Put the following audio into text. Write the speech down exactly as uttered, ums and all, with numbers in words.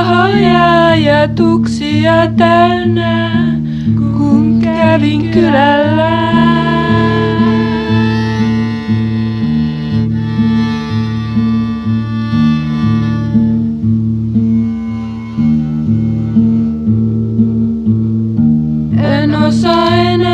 pahoja ajatuksia täynnä, kun kävin kylällä. En osaa enää